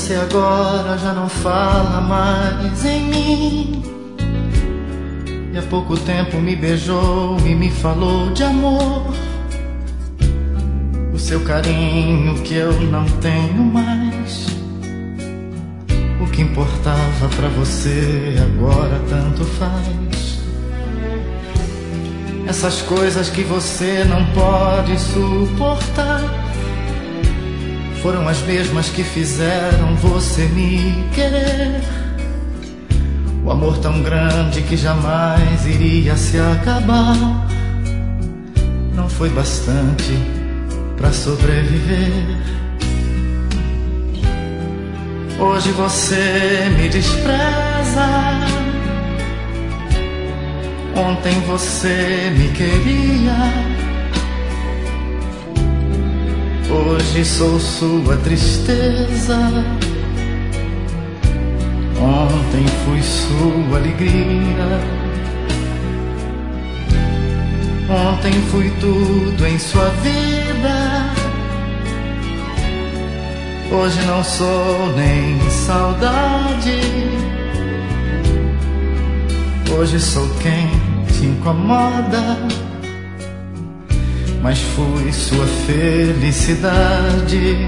Você agora já não fala mais em mim, e há pouco tempo me beijou e me falou de amor. O seu carinho que eu não tenho mais. O que importava pra você agora tanto faz. Essas coisas que você não pode suportar foram as mesmas que fizeram você me querer. O amor tão grande que jamais iria se acabar não foi bastante pra sobreviver. Hoje você me despreza. Ontem você me queria. Hoje sou sua tristeza. Ontem fui sua alegria. Ontem fui tudo em sua vida. Hoje não sou nem saudade. Hoje sou quem te incomoda, mas fui sua felicidade.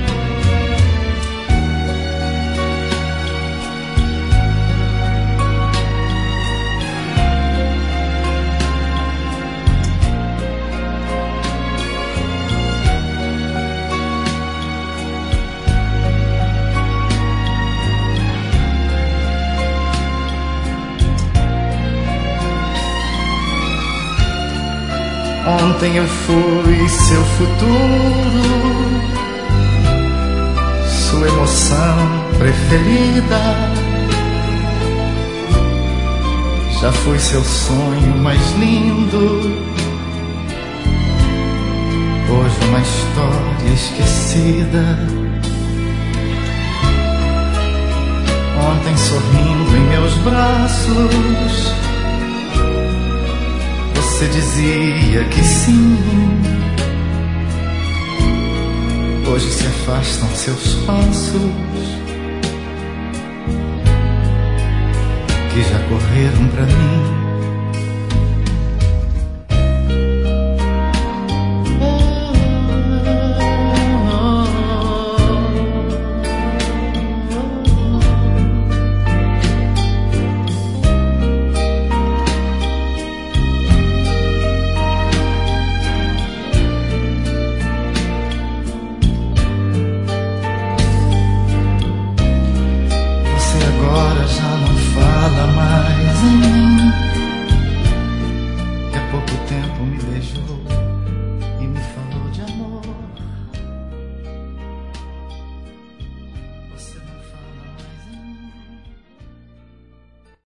Ontem eu fui seu futuro, sua emoção preferida. Já fui seu sonho mais lindo. Hoje uma história esquecida. Ontem sorrindo em meus braços, você dizia que sim. Hoje se afastam seus passos, que já correram pra mim.